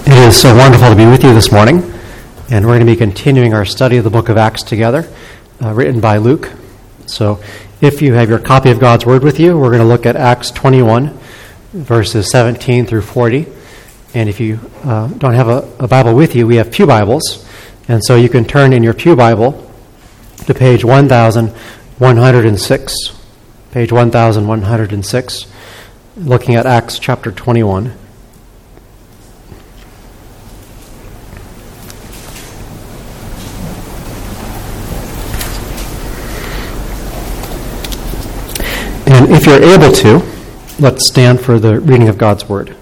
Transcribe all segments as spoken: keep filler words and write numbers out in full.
It is so wonderful to be with you this morning, and we're going to be continuing our study of the book of Acts together, uh, written by Luke. So if you have your copy of God's Word with you, we're going to look at Acts twenty-one, verses seventeen through forty. And if you uh, don't have a, a Bible with you, we have Pew Bibles, and so you can turn in your Pew Bible to page one thousand one hundred six, page one thousand one hundred six, looking at Acts chapter twenty-one. And if you're able to, let's stand for the reading of God's Word.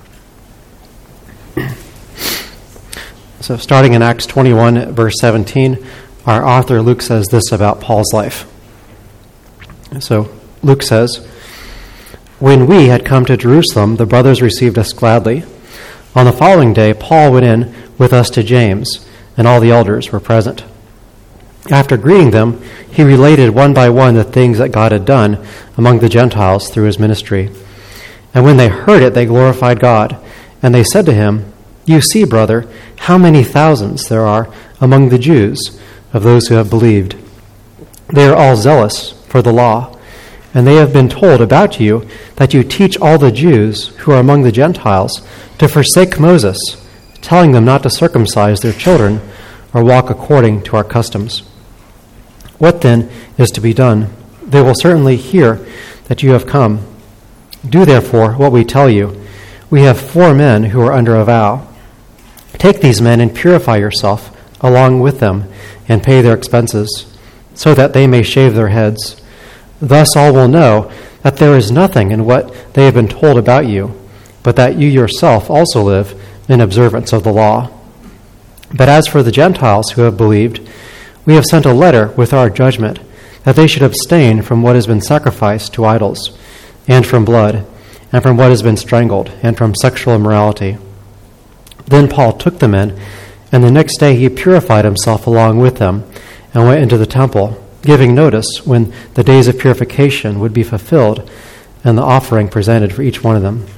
So starting in Acts twenty-one, verse seventeen, our author Luke says this about Paul's life. So Luke says, "When we had come to Jerusalem, the brothers received us gladly. On the following day, Paul went in with us to James, and all the elders were present. After greeting them, he related one by one the things that God had done among the Gentiles through his ministry. And when they heard it, they glorified God. And they said to him, 'You see, brother, how many thousands there are among the Jews of those who have believed. They are all zealous for the law. And they have been told about you that you teach all the Jews who are among the Gentiles to forsake Moses, telling them not to circumcise their children or walk according to our customs. What then is to be done? They will certainly hear that you have come. Do therefore what we tell you. We have four men who are under a vow. Take these men and purify yourself along with them and pay their expenses, so that they may shave their heads. Thus all will know that there is nothing in what they have been told about you, but that you yourself also live in observance of the law. But as for the Gentiles who have believed, we have sent a letter with our judgment, that they should abstain from what has been sacrificed to idols, and from blood, and from what has been strangled, and from sexual immorality.' Then Paul took the men, and the next day he purified himself along with them, and went into the temple, giving notice when the days of purification would be fulfilled, and the offering presented for each one of them.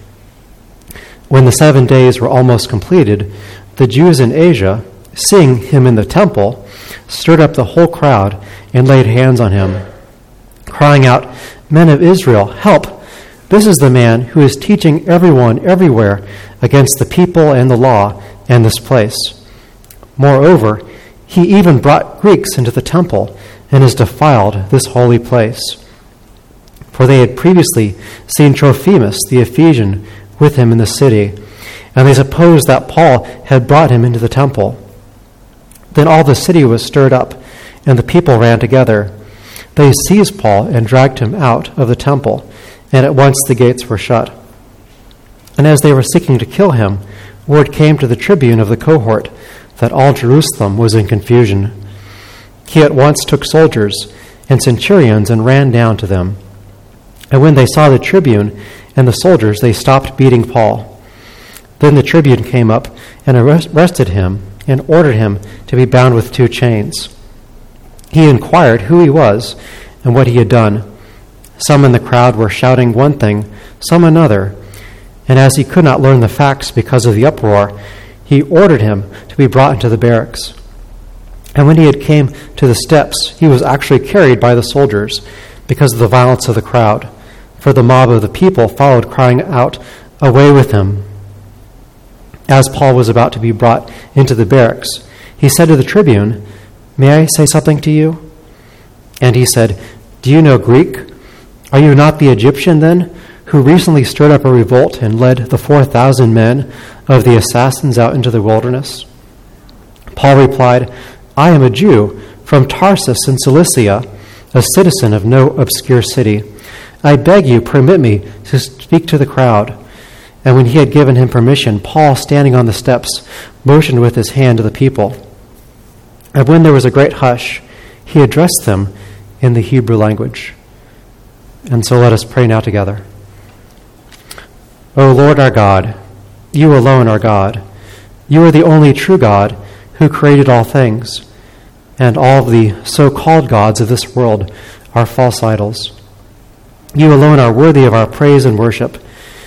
When the seven days were almost completed, the Jews in Asia, seeing him in the temple, stirred up the whole crowd and laid hands on him, crying out, 'Men of Israel, help! This is the man who is teaching everyone everywhere against the people and the law and this place. Moreover, he even brought Greeks into the temple and has defiled this holy place.' For they had previously seen Trophimus the Ephesian with him in the city, and they supposed that Paul had brought him into the temple. Then all the city was stirred up, and the people ran together. They seized Paul and dragged him out of the temple, and at once the gates were shut. And as they were seeking to kill him, word came to the tribune of the cohort that all Jerusalem was in confusion. He at once took soldiers and centurions and ran down to them. And when they saw the tribune and the soldiers, they stopped beating Paul. Then the tribune came up and arrested him and ordered him to be bound with two chains. He inquired who he was and what he had done. Some in the crowd were shouting one thing, some another, and as he could not learn the facts because of the uproar, he ordered him to be brought into the barracks. And when he had came to the steps, he was actually carried by the soldiers because of the violence of the crowd, for the mob of the people followed, crying out, 'Away with him!' As Paul was about to be brought into the barracks, he said to the tribune, 'May I say something to you?' And he said, 'Do you know Greek? Are you not the Egyptian then, who recently stirred up a revolt and led the four thousand men of the assassins out into the wilderness?' Paul replied, 'I am a Jew from Tarsus in Cilicia, a citizen of no obscure city. I beg you, permit me to speak to the crowd.' And when he had given him permission, Paul, standing on the steps, motioned with his hand to the people. And when there was a great hush, he addressed them in the Hebrew language. And so let us pray now together. O Lord our God, you alone are God. You are the only true God who created all things, and all of the so-called gods of this world are false idols. You alone are worthy of our praise and worship.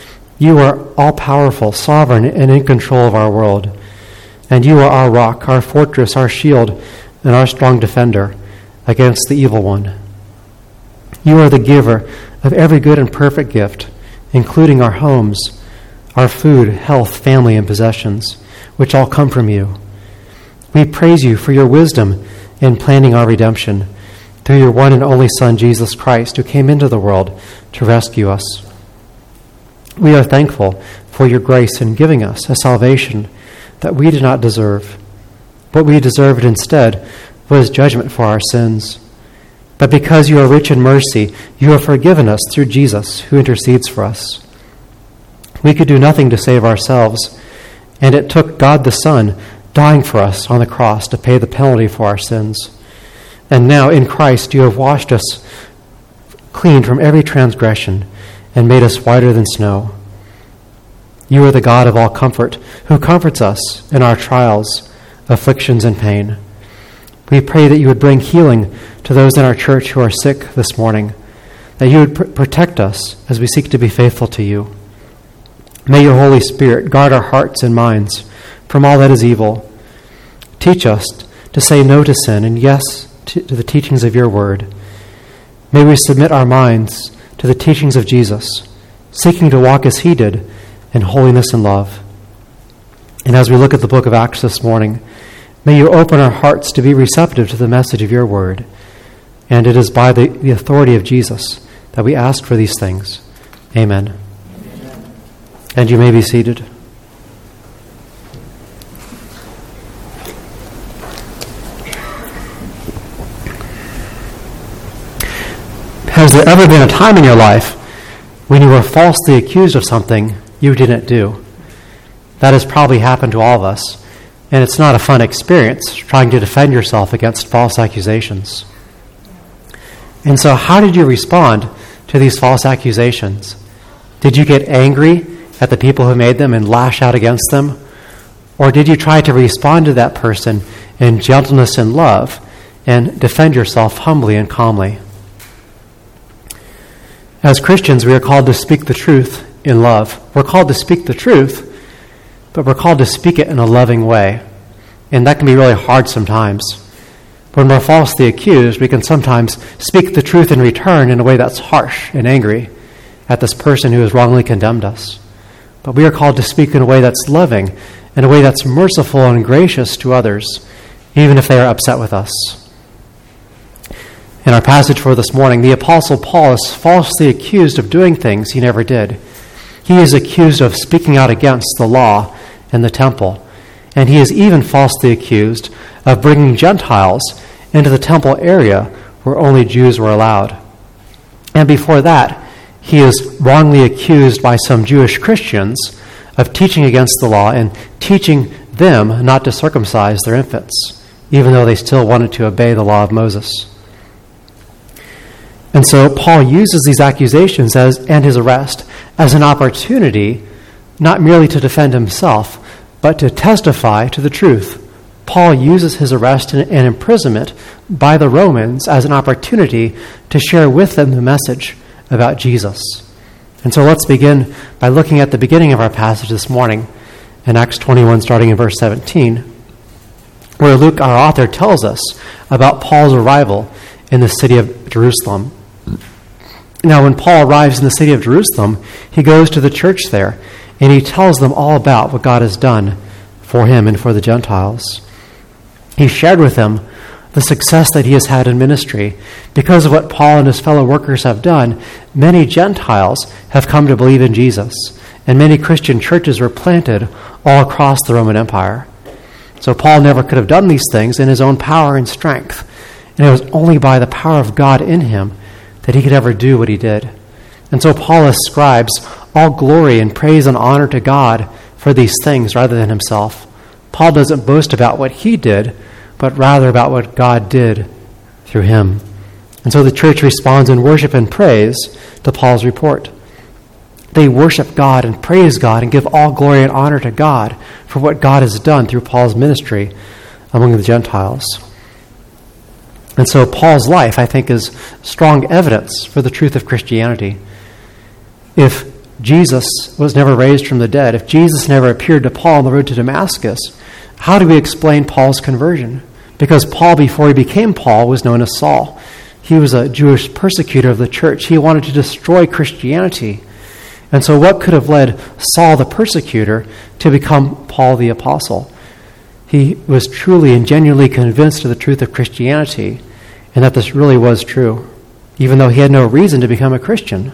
You are all-powerful, sovereign, and in control of our world. And you are our rock, our fortress, our shield, and our strong defender against the evil one. You are the giver of every good and perfect gift, including our homes, our food, health, family, and possessions, which all come from you. We praise you for your wisdom in planning our redemption through your one and only Son, Jesus Christ, who came into the world to rescue us. We are thankful for your grace in giving us a salvation that we did not deserve. What we deserved instead was judgment for our sins. But because you are rich in mercy, you have forgiven us through Jesus, who intercedes for us. We could do nothing to save ourselves, and it took God the Son dying for us on the cross to pay the penalty for our sins. And now in Christ you have washed us clean from every transgression and made us whiter than snow. You are the God of all comfort, who comforts us in our trials, afflictions, and pain. We pray that you would bring healing to those in our church who are sick this morning, that you would pr- protect us as we seek to be faithful to you. May your Holy Spirit guard our hearts and minds from all that is evil. Teach us to say no to sin and yes to, to the teachings of your word. May we submit our minds to the teachings of Jesus, seeking to walk as he did in holiness and love. And as we look at the book of Acts this morning, may you open our hearts to be receptive to the message of your word. And it is by the, the authority of Jesus that we ask for these things. Amen. Amen. And you may be seated. Has there ever been a time in your life when you were falsely accused of something you didn't do? That has probably happened to all of us, and it's not a fun experience trying to defend yourself against false accusations. And so how did you respond to these false accusations? Did you get angry at the people who made them and lash out against them? Or did you try to respond to that person in gentleness and love and defend yourself humbly and calmly? As Christians, we are called to speak the truth in love. We're called to speak the truth, but we're called to speak it in a loving way. And that can be really hard sometimes. When we're falsely accused, we can sometimes speak the truth in return in a way that's harsh and angry at this person who has wrongly condemned us. But we are called to speak in a way that's loving, in a way that's merciful and gracious to others, even if they are upset with us. In our passage for this morning, the Apostle Paul is falsely accused of doing things he never did. He is accused of speaking out against the law and the temple. And he is even falsely accused of bringing Gentiles into the temple area where only Jews were allowed. And before that, he is wrongly accused by some Jewish Christians of teaching against the law and teaching them not to circumcise their infants, even though they still wanted to obey the law of Moses. And so Paul uses these accusations as, and his arrest as an opportunity not merely to defend himself, but to testify to the truth. Paul uses his arrest and, and imprisonment by the Romans as an opportunity to share with them the message about Jesus. And so let's begin by looking at the beginning of our passage this morning in Acts twenty-one, starting in verse seventeen, where Luke, our author, tells us about Paul's arrival in the city of Jerusalem. Now, when Paul arrives in the city of Jerusalem, he goes to the church there, and he tells them all about what God has done for him and for the Gentiles. He shared with them the success that he has had in ministry. Because of what Paul and his fellow workers have done, many Gentiles have come to believe in Jesus, and many Christian churches were planted all across the Roman Empire. So Paul never could have done these things in his own power and strength, and it was only by the power of God in him that he could ever do what he did. And so Paul ascribes all glory and praise and honor to God for these things rather than himself. Paul doesn't boast about what he did, but rather about what God did through him. And so the church responds in worship and praise to Paul's report. They worship God and praise God and give all glory and honor to God for what God has done through Paul's ministry among the Gentiles. And so Paul's life, I think, is strong evidence for the truth of Christianity. If Jesus was never raised from the dead, if Jesus never appeared to Paul on the road to Damascus, how do we explain Paul's conversion? Because Paul, before he became Paul, was known as Saul. He was a Jewish persecutor of the church. He wanted to destroy Christianity. And so what could have led Saul the persecutor to become Paul the apostle? He was truly and genuinely convinced of the truth of Christianity and that this really was true, even though he had no reason to become a Christian.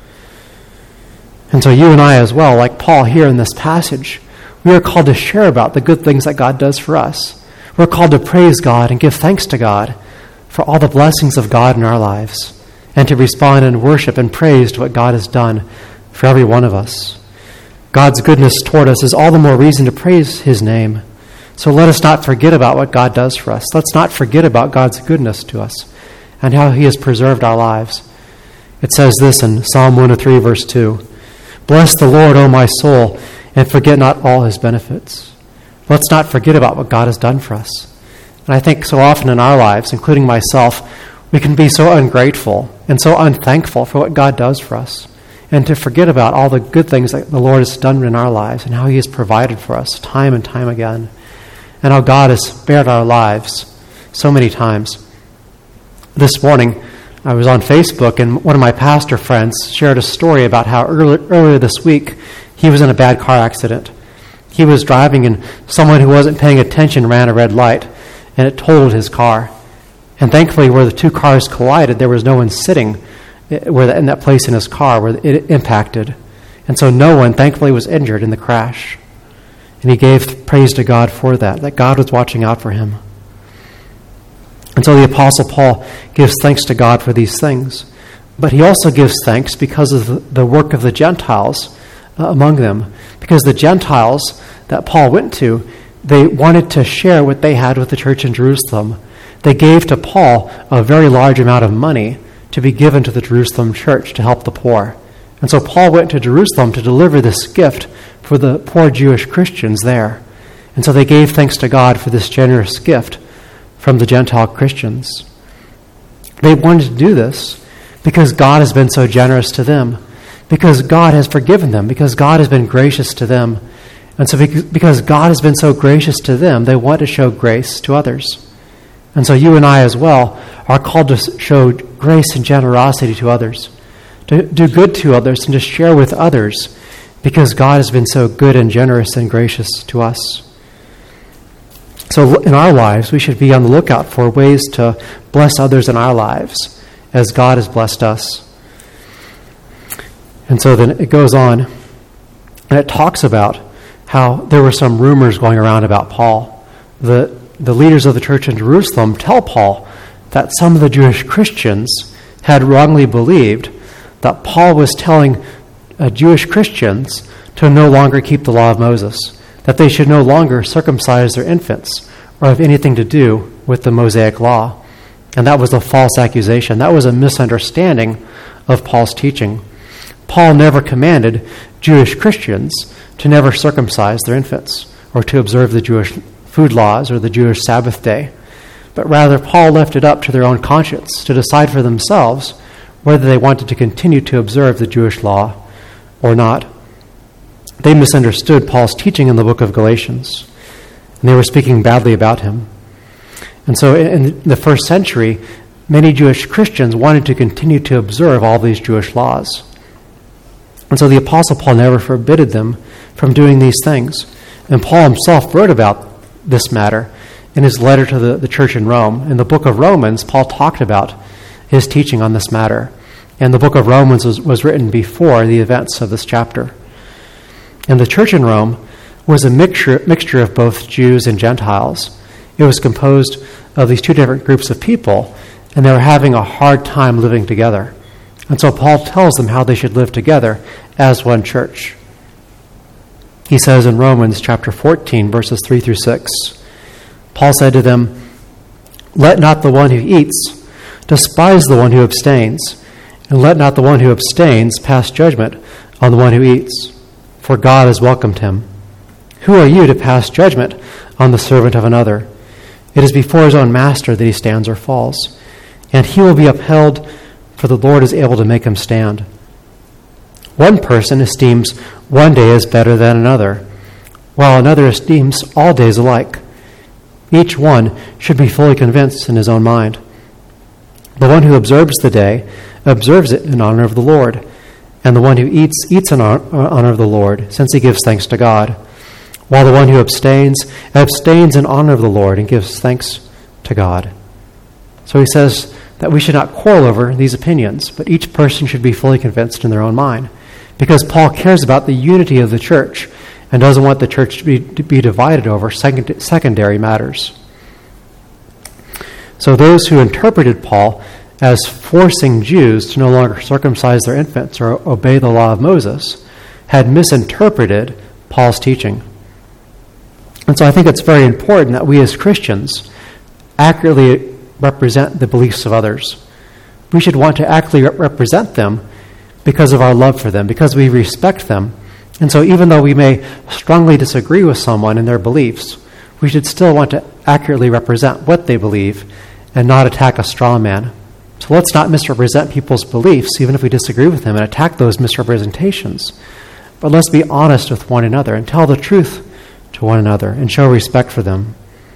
And so you and I as well, like Paul here in this passage, we are called to share about the good things that God does for us. We're called to praise God and give thanks to God for all the blessings of God in our lives, and to respond in worship and praise to what God has done for every one of us. God's goodness toward us is all the more reason to praise his name. So let us not forget about what God does for us. Let's not forget about God's goodness to us and how he has preserved our lives. It says this in Psalm one oh three, verse two, "Bless the Lord, O my soul, and forget not all his benefits." Let's not forget about what God has done for us. And I think so often in our lives, including myself, we can be so ungrateful and so unthankful for what God does for us, and to forget about all the good things that the Lord has done in our lives and how he has provided for us time and time again, and how God has spared our lives so many times. This morning, I was on Facebook, and one of my pastor friends shared a story about how early, earlier this week he was in a bad car accident. He was driving, and someone who wasn't paying attention ran a red light, and it totaled his car. And thankfully, where the two cars collided, there was no one sitting where in that place in his car where it impacted. And so no one, thankfully, was injured in the crash. And he gave praise to God for that, that God was watching out for him. And so the Apostle Paul gives thanks to God for these things. But he also gives thanks because of the work of the Gentiles uh, among them. Because the Gentiles that Paul went to, they wanted to share what they had with the church in Jerusalem. They gave to Paul a very large amount of money to be given to the Jerusalem church to help the poor. And so Paul went to Jerusalem to deliver this gift for the poor Jewish Christians there. And so they gave thanks to God for this generous gift from the Gentile Christians. They wanted to do this because God has been so generous to them, because God has forgiven them, because God has been gracious to them. And so because God has been so gracious to them, they want to show grace to others. And so you and I as well are called to show grace and generosity to others, to do good to others and to share with others, because God has been so good and generous and gracious to us. So in our lives, we should be on the lookout for ways to bless others in our lives as God has blessed us. And so then it goes on, and it talks about how there were some rumors going around about Paul. The, the leaders of the church in Jerusalem tell Paul that some of the Jewish Christians had wrongly believed that Paul was telling uh, Jewish Christians to no longer keep the law of Moses, that they should no longer circumcise their infants or have anything to do with the Mosaic law. And that was a false accusation. That was a misunderstanding of Paul's teaching. Paul never commanded Jewish Christians to never circumcise their infants or to observe the Jewish food laws or the Jewish Sabbath day. But rather, Paul left it up to their own conscience to decide for themselves whether they wanted to continue to observe the Jewish law or not. They misunderstood Paul's teaching in the book of Galatians, and they were speaking badly about him. And so in the first century, many Jewish Christians wanted to continue to observe all these Jewish laws. And so the Apostle Paul never forbidded them from doing these things. And Paul himself wrote about this matter in his letter to the, the church in Rome. In the book of Romans, Paul talked about his teaching on this matter. And the book of Romans was, was written before the events of this chapter. And the church in Rome was a mixture, mixture of both Jews and Gentiles. It was composed of these two different groups of people, and they were having a hard time living together. And so Paul tells them how they should live together as one church. He says in Romans chapter fourteen, verses three through six, Paul said to them, "Let not the one who eats despise the one who abstains, and let not the one who abstains pass judgment on the one who eats, for God has welcomed him. Who are you to pass judgment on the servant of another? It is before his own master that he stands or falls, and he will be upheld, for the Lord is able to make him stand. One person esteems one day as better than another, while another esteems all days alike. Each one should be fully convinced in his own mind. The one who observes the day observes it in honor of the Lord, and the one who eats, eats in honor of the Lord, since he gives thanks to God, while the one who abstains, abstains in honor of the Lord and gives thanks to God. So he says that we should not quarrel over these opinions, but each person should be fully convinced in their own mind, because Paul cares about the unity of the church and doesn't want the church to be, to be divided over second, secondary matters. So those who interpreted Paul as forcing Jews to no longer circumcise their infants or obey the law of Moses had misinterpreted Paul's teaching. And so I think it's very important that we as Christians accurately represent the beliefs of others. We should want to accurately represent them because of our love for them, because we respect them. And so even though we may strongly disagree with someone in their beliefs, we should still want to accurately represent what they believe and not attack a straw man. So let's not misrepresent people's beliefs, even if we disagree with them, and attack those misrepresentations. But let's be honest with one another and tell the truth to one another and show respect for them.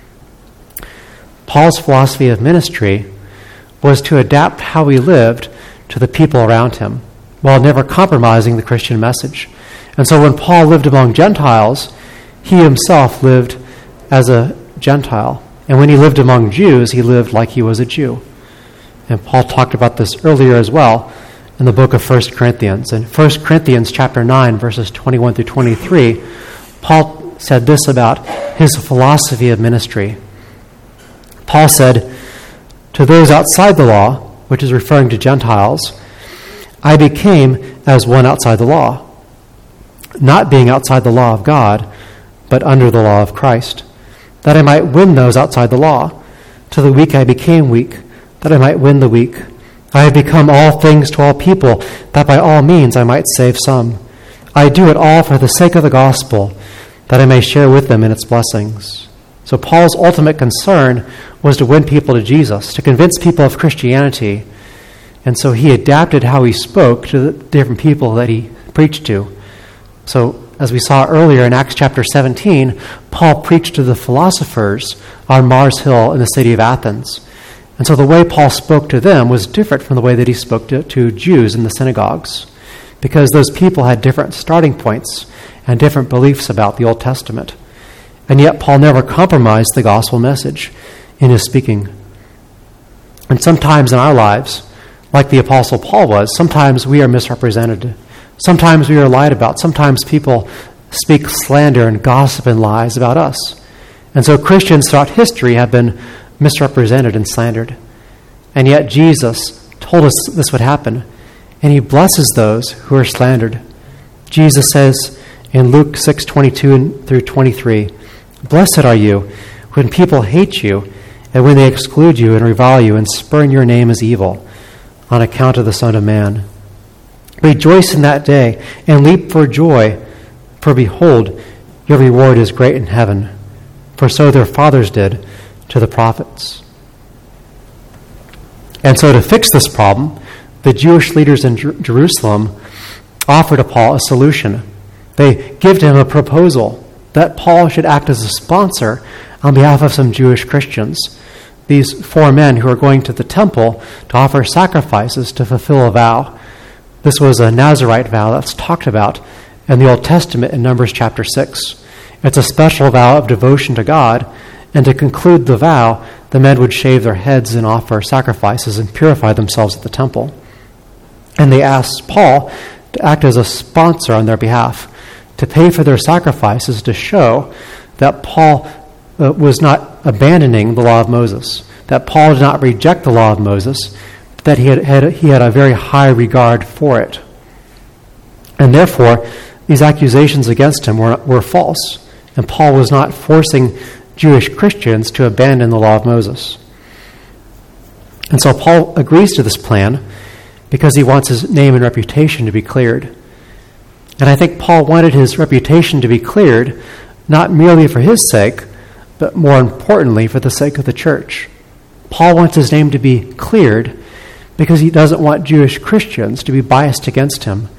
Paul's philosophy of ministry was to adapt how he lived to the people around him, while never compromising the Christian message. And so when Paul lived among Gentiles, he himself lived as a Gentile. And when he lived among Jews, he lived like he was a Jew. And Paul talked about this earlier as well in the book of First Corinthians. In First Corinthians chapter nine, verses twenty-one through twenty-three, Paul said this about his philosophy of ministry. Paul said, "To those outside the law," which is referring to Gentiles, "I became as one outside the law, not being outside the law of God, but under the law of Christ, that I might win those outside the law. To the weak I became weak, that I might win the weak. I have become all things to all people, that by all means I might save some. I do it all for the sake of the gospel, that I may share with them in its blessings." So Paul's ultimate concern was to win people to Jesus, to convince people of Christianity. And so he adapted how he spoke to the different people that he preached to. So as we saw earlier in Acts chapter seventeen, Paul preached to the philosophers on Mars Hill in the city of Athens. And so the way Paul spoke to them was different from the way that he spoke to, to Jews in the synagogues, because those people had different starting points and different beliefs about the Old Testament. And yet Paul never compromised the gospel message in his speaking. And sometimes in our lives, like the Apostle Paul was, sometimes we are misrepresented. Sometimes we are lied about. Sometimes people speak slander and gossip and lies about us. And so Christians throughout history have been misrepresented and slandered. And yet Jesus told us this would happen, and he blesses those who are slandered. Jesus says in Luke six twenty-two through twenty-three, "Blessed are you when people hate you, and when they exclude you and revile you and spurn your name as evil on account of the Son of Man. Rejoice in that day and leap for joy, for behold, your reward is great in heaven, for so their fathers did to the prophets." And so to fix this problem, the Jewish leaders in Jer- Jerusalem offered to Paul a solution. They gave to him a proposal that Paul should act as a sponsor on behalf of some Jewish Christians, these four men who are going to the temple to offer sacrifices to fulfill a vow. This was a Nazirite vow that's talked about in the Old Testament in Numbers chapter six. It's a special vow of devotion to God, and to conclude the vow, the men would shave their heads and offer sacrifices and purify themselves at the temple. And they asked Paul to act as a sponsor on their behalf, to pay for their sacrifices, to show that Paul uh, was not abandoning the law of Moses, that Paul did not reject the law of Moses, but that he had, had, he had a very high regard for it. And therefore, these accusations against him were, were false, and Paul was not forcing Jewish Christians to abandon the law of Moses. And so Paul agrees to this plan because he wants his name and reputation to be cleared. And I think Paul wanted his reputation to be cleared not merely for his sake, but more importantly for the sake of the church. Paul wants his name to be cleared because he doesn't want Jewish Christians to be biased against him,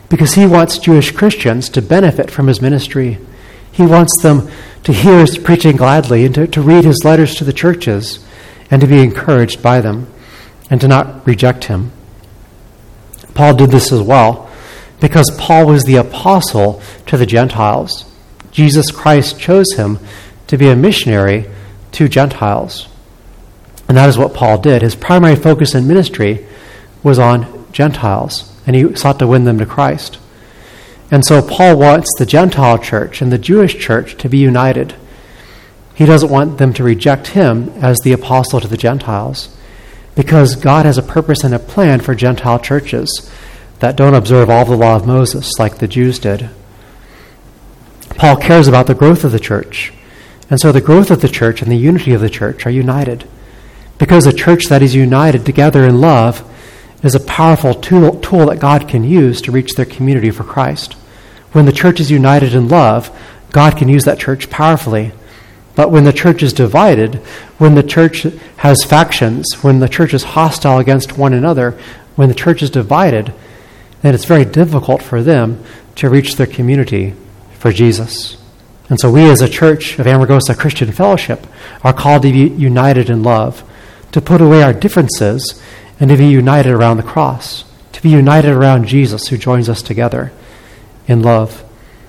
because he wants Jewish Christians to benefit from his ministry. He wants them to hear his preaching gladly and to, to read his letters to the churches and to be encouraged by them and to not reject him. Paul did this as well because Paul was the apostle to the Gentiles. Jesus Christ chose him to be a missionary to Gentiles. And that is what Paul did. His primary focus in ministry was on Gentiles, and he sought to win them to Christ. And so Paul wants the Gentile church and the Jewish church to be united. He doesn't want them to reject him as the apostle to the Gentiles, because God has a purpose and a plan for Gentile churches that don't observe all the law of Moses like the Jews did. Paul cares about the growth of the church, and so the growth of the church and the unity of the church are united, because a church that is united together in love is a powerful tool, tool that God can use to reach their community for Christ. When the church is united in love, God can use that church powerfully. But when the church is divided, when the church has factions, when the church is hostile against one another, when the church is divided, then it's very difficult for them to reach their community for Jesus. And so we as a church of Amargosa Christian Fellowship are called to be united in love, to put away our differences and to be united around the cross, to be united around Jesus who joins us together in love.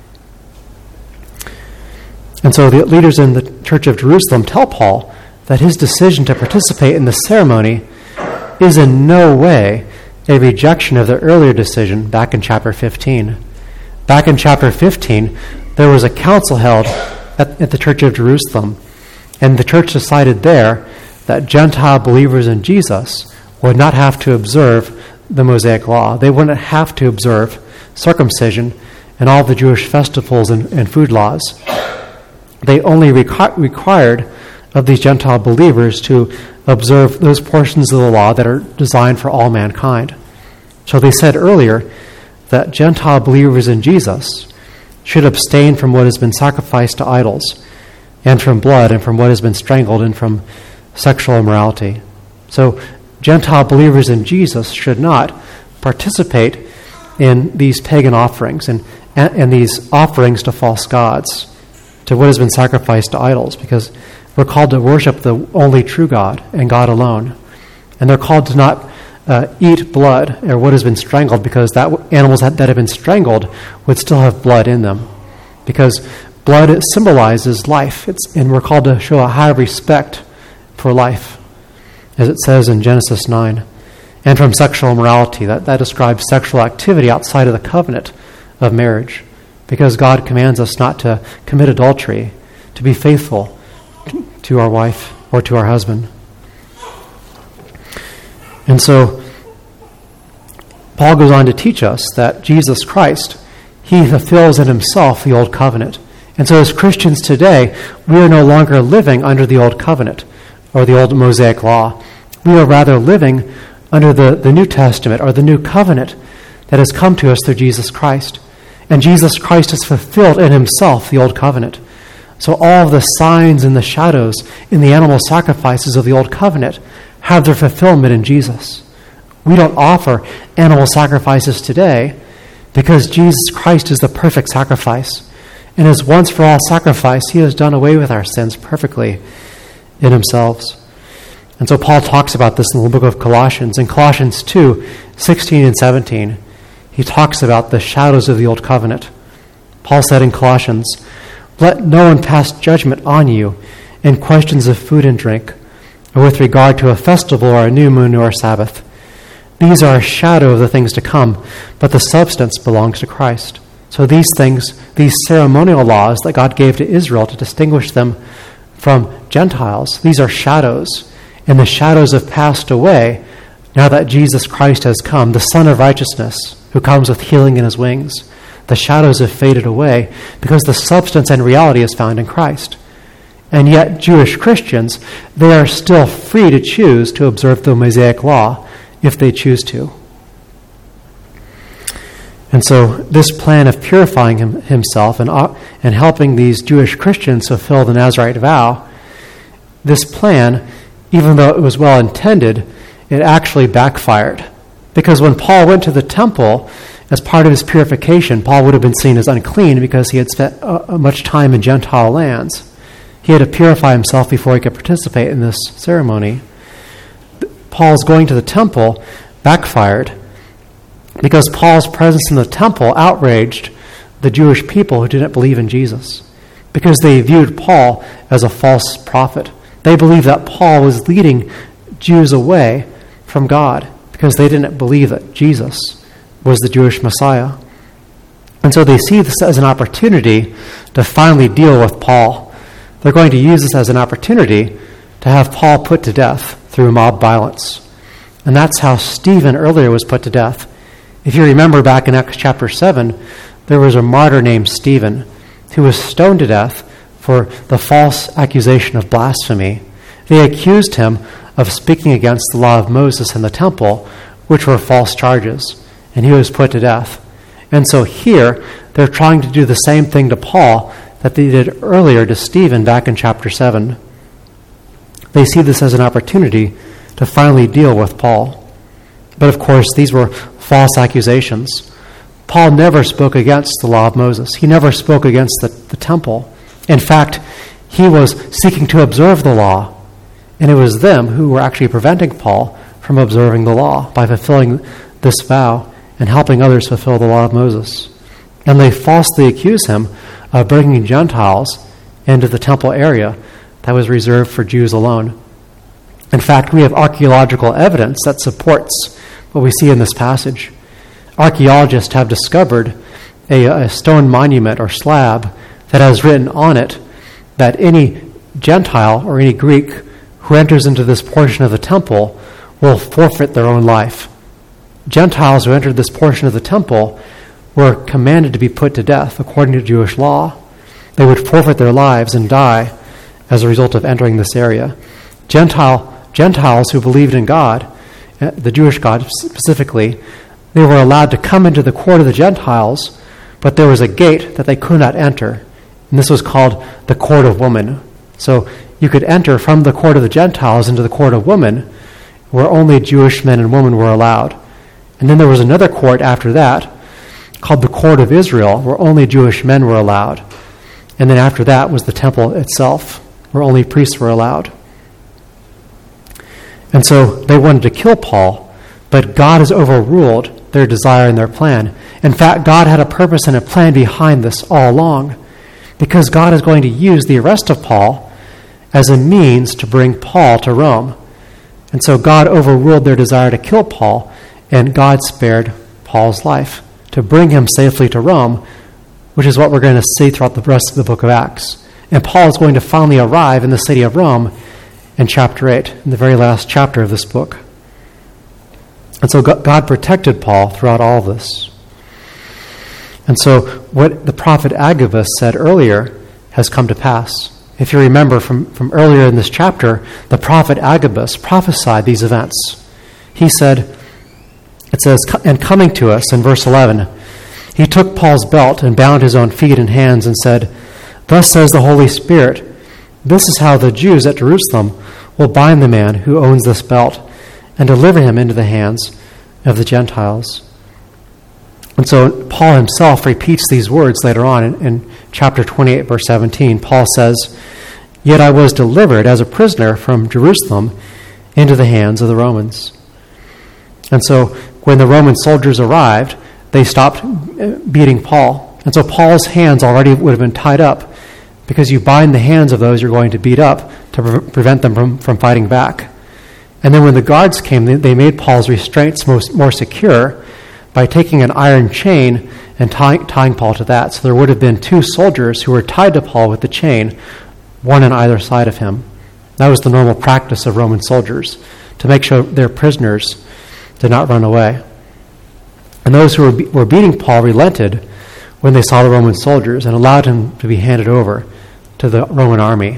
And so the leaders in the Church of Jerusalem tell Paul that his decision to participate in the ceremony is in no way a rejection of the earlier decision back in chapter fifteen. Back in chapter fifteen, there was a council held at, at the Church of Jerusalem, and the church decided there that Gentile believers in Jesus would not have to observe the Mosaic law. They wouldn't have to observe circumcision and all the Jewish festivals and, and food laws. They only requ- required of these Gentile believers to observe those portions of the law that are designed for all mankind. So they said earlier that Gentile believers in Jesus should abstain from what has been sacrificed to idols, and from blood, and from what has been strangled, and from sexual immorality. So Gentile believers in Jesus should not participate in these pagan offerings and, and these offerings to false gods, to what has been sacrificed to idols, because we're called to worship the only true God and God alone. And they're called to not uh, eat blood or what has been strangled, because that animals that, that have been strangled would still have blood in them, because blood symbolizes life. It's, and we're called to show a high respect for life, as it says in Genesis nine. And from sexual immorality, that, that describes sexual activity outside of the covenant of marriage, because God commands us not to commit adultery, to be faithful to our wife or to our husband. And so Paul goes on to teach us that Jesus Christ, he fulfills in himself the old covenant. And so as Christians today, we are no longer living under the old covenant or the old Mosaic law. We are rather living under the, the New Testament or the new covenant that has come to us through Jesus Christ. And Jesus Christ has fulfilled in himself the old covenant. So all of the signs and the shadows in the animal sacrifices of the old covenant have their fulfillment in Jesus. We don't offer animal sacrifices today because Jesus Christ is the perfect sacrifice. And his once-for-all sacrifice, he has done away with our sins perfectly in himself. And so Paul talks about this in the book of Colossians. In Colossians two, sixteen and seventeen, he talks about the shadows of the old covenant. Paul said in Colossians, "Let no one pass judgment on you in questions of food and drink, or with regard to a festival or a new moon or a Sabbath. These are a shadow of the things to come, but the substance belongs to Christ." So these things, these ceremonial laws that God gave to Israel to distinguish them from Gentiles, these are shadows, and the shadows have passed away now that Jesus Christ has come, the Son of Righteousness, who comes with healing in his wings. The shadows have faded away because the substance and reality is found in Christ. And yet Jewish Christians, they are still free to choose to observe the Mosaic law if they choose to. And so this plan of purifying him, himself and, uh, and helping these Jewish Christians fulfill the Nazirite vow, this plan, even though it was well intended, it actually backfired. Because when Paul went to the temple As part of his purification, Paul would have been seen as unclean because he had spent uh, much time in Gentile lands. He had to purify himself before he could participate in this ceremony. Paul's going to the temple backfired because Paul's presence in the temple outraged the Jewish people who didn't believe in Jesus, because they viewed Paul as a false prophet. They believed that Paul was leading Jews away from God because they didn't believe that Jesus was the Jewish Messiah. And so they see this as an opportunity to finally deal with Paul. They're going to use this as an opportunity to have Paul put to death through mob violence. And that's how Stephen earlier was put to death. If you remember back in Acts chapter seven, there was a martyr named Stephen who was stoned to death for the false accusation of blasphemy. They accused him of speaking against the law of Moses in the temple, which were false charges, and he was put to death. And so here, they're trying to do the same thing to Paul that they did earlier to Stephen back in chapter seven. They see this as an opportunity to finally deal with Paul. But of course, these were false accusations. Paul never spoke against the law of Moses. He never spoke against the, the temple. In fact, he was seeking to observe the law, and it was them who were actually preventing Paul from observing the law by fulfilling this vow and helping others fulfill the law of Moses. And they falsely accuse him of bringing Gentiles into the temple area that was reserved for Jews alone. In fact, we have archaeological evidence that supports what we see in this passage. Archaeologists have discovered a, a stone monument or slab that has written on it that any Gentile or any Greek who enters into this portion of the temple will forfeit their own life. Gentiles who entered this portion of the temple were commanded to be put to death according to Jewish law. They would forfeit their lives and die as a result of entering this area. Gentile Gentiles who believed in God, the Jewish God specifically, they were allowed to come into the court of the Gentiles, but there was a gate that they could not enter, and this was called the court of women. So you could enter from the court of the Gentiles into the court of women, where only Jewish men and women were allowed. And then there was another court after that, called the court of Israel, where only Jewish men were allowed. And then after that was the temple itself, where only priests were allowed. And so they wanted to kill Paul, but God has overruled their desire and their plan. In fact, God had a purpose and a plan behind this all along, because God is going to use the arrest of Paul as a means to bring Paul to Rome. And so God overruled their desire to kill Paul, and God spared Paul's life to bring him safely to Rome, which is what we're going to see throughout the rest of the book of Acts. And Paul is going to finally arrive in the city of Rome in chapter eight, in the very last chapter of this book. And so God protected Paul throughout all of this. And so what the prophet Agabus said earlier has come to pass. If you remember from, from earlier in this chapter, the prophet Agabus prophesied these events. He said, it says, and coming to us in verse eleven, he took Paul's belt and bound his own feet and hands and said, thus says the Holy Spirit, this is how the Jews at Jerusalem will bind the man who owns this belt and deliver him into the hands of the Gentiles. And so Paul himself repeats these words later on in, in chapter twenty-eight, verse seventeen. Paul says, yet I was delivered as a prisoner from Jerusalem into the hands of the Romans. And so when the Roman soldiers arrived, they stopped beating Paul. And so Paul's hands already would have been tied up, because you bind the hands of those you're going to beat up to pre- prevent them from, from fighting back. And then when the guards came, they, they made Paul's restraints most, more secure by taking an iron chain and tie, tying Paul to that. So there would have been two soldiers who were tied to Paul with the chain, one on either side of him. That was the normal practice of Roman soldiers, to make sure their prisoners did not run away. And those who were, be- were beating Paul relented when they saw the Roman soldiers and allowed him to be handed over to the Roman army.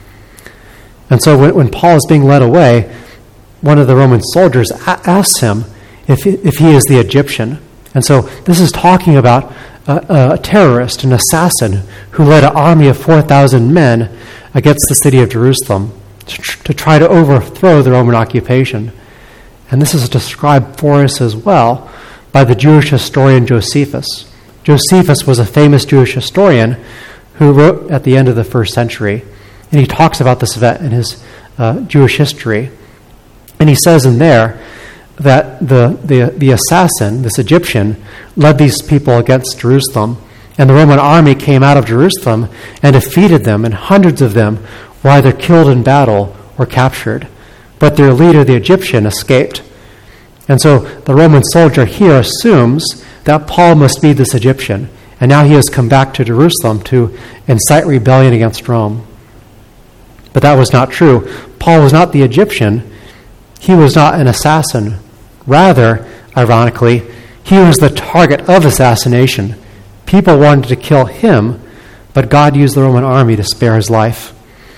And so when, when Paul is being led away, one of the Roman soldiers a- asks him if he, if he is the Egyptian. And so this is talking about a, a terrorist, an assassin, who led an army of four thousand men against the city of Jerusalem to, tr- to try to overthrow the Roman occupation. And this is described for us as well by the Jewish historian Josephus. Josephus was a famous Jewish historian who wrote at the end of the first century, and he talks about this event in his uh, Jewish history. And he says in there that the, the, the assassin, this Egyptian, led these people against Jerusalem, and the Roman army came out of Jerusalem and defeated them, and hundreds of them were either killed in battle or captured. But their leader, the Egyptian, escaped. And so the Roman soldier here assumes that Paul must be this Egyptian, and now he has come back to Jerusalem to incite rebellion against Rome. But that was not true. Paul was not the Egyptian. He was not an assassin. Rather, ironically, he was the target of assassination. People wanted to kill him, but God used the Roman army to spare his life.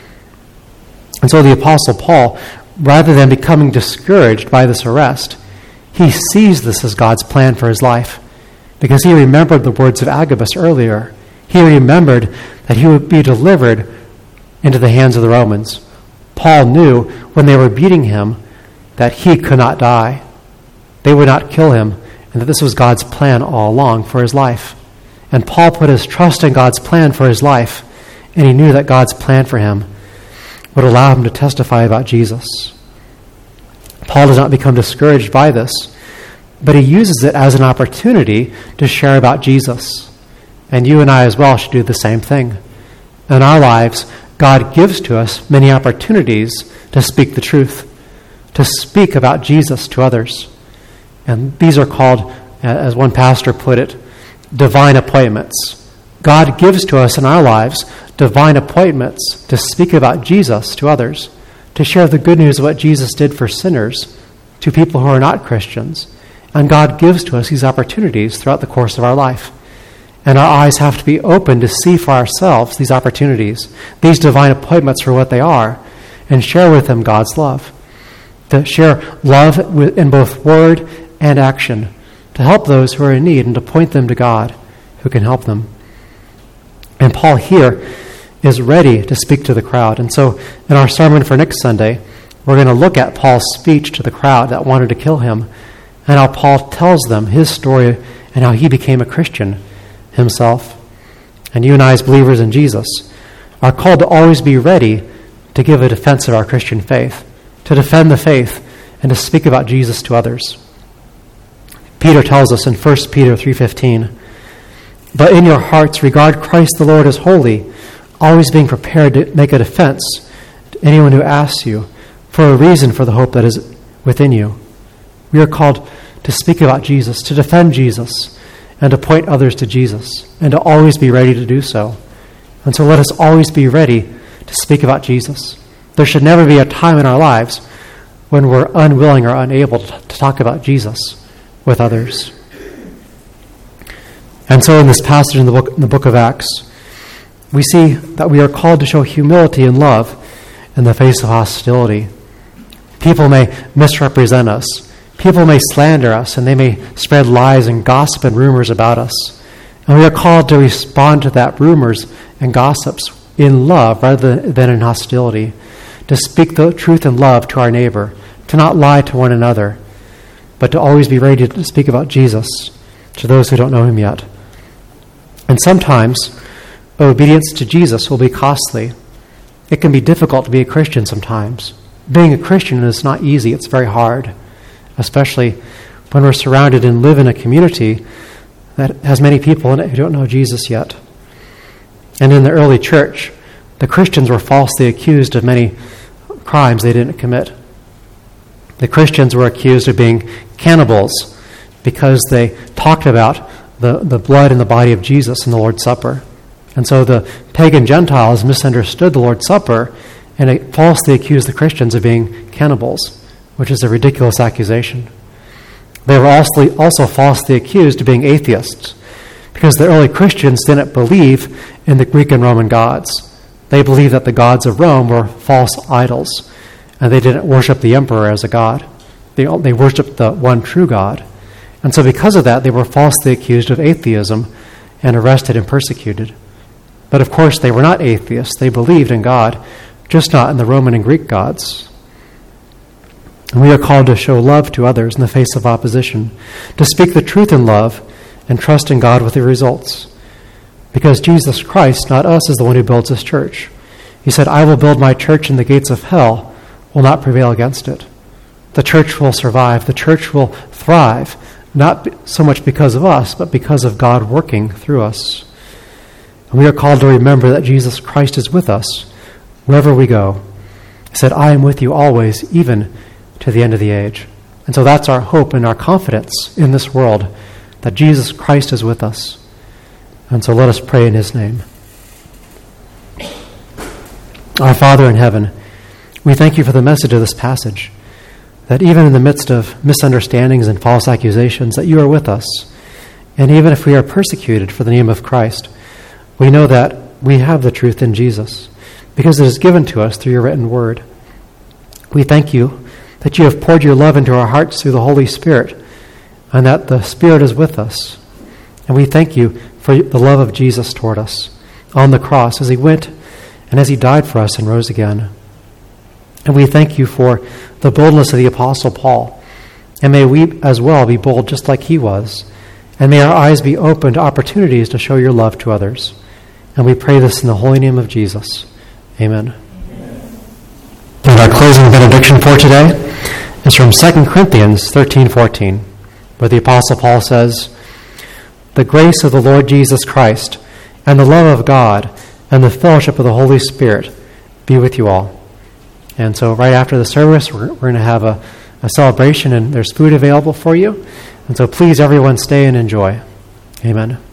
And so the Apostle Paul, rather than becoming discouraged by this arrest, he sees this as God's plan for his life, because he remembered the words of Agabus earlier. He remembered that he would be delivered into the hands of the Romans. Paul knew when they were beating him that he could not die. They would not kill him, and that this was God's plan all along for his life. And Paul put his trust in God's plan for his life, and he knew that God's plan for him would allow him to testify about Jesus. Paul does not become discouraged by this, but he uses it as an opportunity to share about Jesus. And you and I as well should do the same thing. In our lives, God gives to us many opportunities to speak the truth, to speak about Jesus to others. And these are called, as one pastor put it, divine appointments. God gives to us in our lives divine appointments to speak about Jesus to others, to share the good news of what Jesus did for sinners to people who are not Christians. And God gives to us these opportunities throughout the course of our life. And our eyes have to be open to see for ourselves these opportunities, these divine appointments for what they are, and share with them God's love. To share love in both word and action, to help those who are in need and to point them to God who can help them. And Paul here is ready to speak to the crowd. And so in our sermon for next Sunday, we're going to look at Paul's speech to the crowd that wanted to kill him, and how Paul tells them his story and how he became a Christian himself. And you and I, as believers in Jesus, are called to always be ready to give a defense of our Christian faith, to defend the faith, and to speak about Jesus to others. Peter tells us in First Peter three fifteen, "But in your hearts regard Christ the Lord as holy, always being prepared to make a defense to anyone who asks you for a reason for the hope that is within you." We are called to speak about Jesus, to defend Jesus, and to point others to Jesus, and to always be ready to do so. And so let us always be ready to speak about Jesus. There should never be a time in our lives when we're unwilling or unable to, to talk about Jesus with others. And so in this passage in the book, in the book of Acts, we see that we are called to show humility and love in the face of hostility. People may misrepresent us. People may slander us, and they may spread lies and gossip and rumors about us. And we are called to respond to that rumors and gossips in love rather than in hostility, to speak the truth in love to our neighbor, to not lie to one another, but to always be ready to speak about Jesus to those who don't know him yet. And sometimes obedience to Jesus will be costly. It can be difficult to be a Christian sometimes. Being a Christian is not easy. It's very hard, especially when we're surrounded and live in a community that has many people in it who don't know Jesus yet. And in the early church, the Christians were falsely accused of many crimes they didn't commit. The Christians were accused of being cannibals because they talked about the, the blood and the body of Jesus in the Lord's Supper. And so the pagan Gentiles misunderstood the Lord's Supper and they falsely accused the Christians of being cannibals, which is a ridiculous accusation. They were also, also falsely accused of being atheists because the early Christians didn't believe in the Greek and Roman gods. They believed that the gods of Rome were false idols, and they didn't worship the emperor as a god. They, they worshiped the one true God. And so because of that, they were falsely accused of atheism and arrested and persecuted. But of course, they were not atheists. They believed in God, just not in the Roman and Greek gods. And we are called to show love to others in the face of opposition, to speak the truth in love, and trust in God with the results. Because Jesus Christ, not us, is the one who builds his church. He said, I will build my church, and the gates of hell will not prevail against it. The church will survive. The church will thrive, not so much because of us, but because of God working through us. And we are called to remember that Jesus Christ is with us wherever we go. He said, I am with you always, even to the end of the age. And so that's our hope and our confidence in this world, that Jesus Christ is with us. And so let us pray in his name. Our Father in heaven, we thank you for the message of this passage, that even in the midst of misunderstandings and false accusations, that you are with us. And even if we are persecuted for the name of Christ, we know that we have the truth in Jesus, because it is given to us through your written word. We thank you that you have poured your love into our hearts through the Holy Spirit, and that the Spirit is with us. And we thank you for the love of Jesus toward us on the cross as he went and as he died for us and rose again. And we thank you for the boldness of the Apostle Paul. And may we as well be bold just like he was. And may our eyes be open to opportunities to show your love to others. And we pray this in the holy name of Jesus. Amen. Amen. And our closing benediction for today is from Second Corinthians thirteen fourteen, where the Apostle Paul says, the grace of the Lord Jesus Christ and the love of God and the fellowship of the Holy Spirit be with you all. And so right after the service, we're, we're going to have a, a celebration, and there's food available for you. And so please, everyone, stay and enjoy. Amen.